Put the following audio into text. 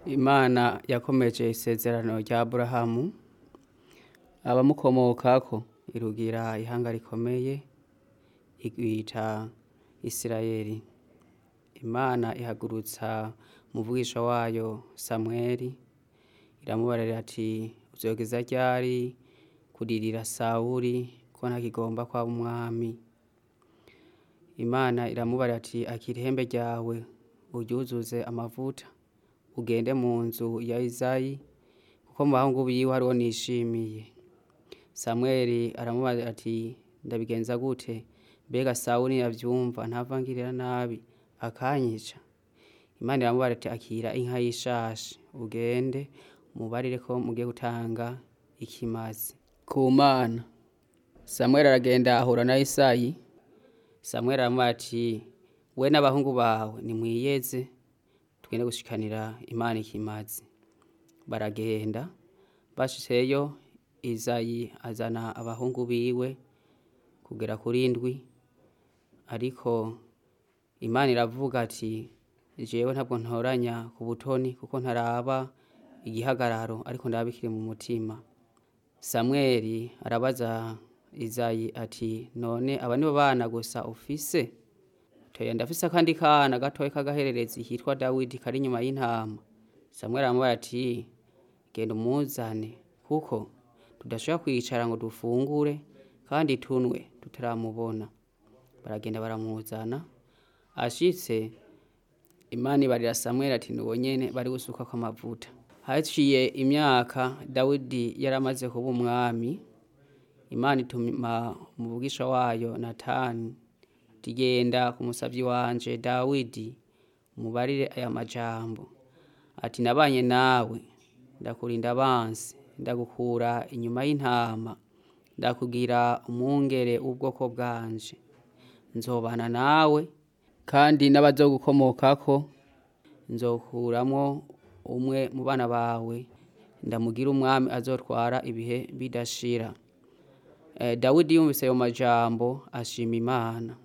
Imana yakomeje isezerano rya Aburahamu abamukomokako irugira ihanga rikomeye igwita Isirayeli. Imana ihagurutsa umuvugisha wayo Samweli iramubarira ati uzogeza ryari kuririra Sawuli ko ntakigomba kwaba umwami. Imana iramubarira ati akira ihembe ryawe uryuzuze amavuta ugende mu nzu ya Izayi kuko mu bahungu biwe hariho nishimiye. Samweli aramubaza ati ndabigenza gute mbega Sawuli yavyumva ntavangirira nabi akanyica. Imana iramubarira ati akira inka y'ishashi ugende umubarire ko mugiye gutanga ikimazi ku Mana. Samweli aragenda ahura na Isayi. Samweli aramubarira ati we n'abahungu bawe nimwiyeze tugende gushikanira Imana ikimazi. Baragenda bashitseyo Izayi azana abahungu biwe kugera kuri ndwi, ariko Imana iravuga ati jewe ntabwo ntoranya ku butoni kuko ntaraba igihagararo ariko ndaba ikiri mu mutima. Samweli arabaza Izayi ati none aba nibo bana gusa ufise? Toya ndafise akandi kana gatoya k'agahererezi kitwa Dawidi kari inyuma y'intama. Samweli aramubwira ati genda umuzane kuko tudashobora kwicara ngo dufungure kandi tunwe tutaramubona. Baragenda baramuzana, ashitse Imana ibarira Samweli ati nuwo nyene bari gusukako amavuta. Haciye imyaka Dawidi yaramaze kuba umwami. Imana ituma umuvugisha wayo Natani ati genda ku musavyi wanje Dawidi umubarire aya majambo ati nabanye nawe ndakurinda abansi ndagukura inyuma y'intama ndakugira umwungere w'ubwoko bwanje, nzobana nawe kandi n'abazogukomokako nzokuramwo umwe mu bana bawe ndamugira umwami azotwara ibihe bidashira. Dawidi yumvise ayo majambo ashima Imana.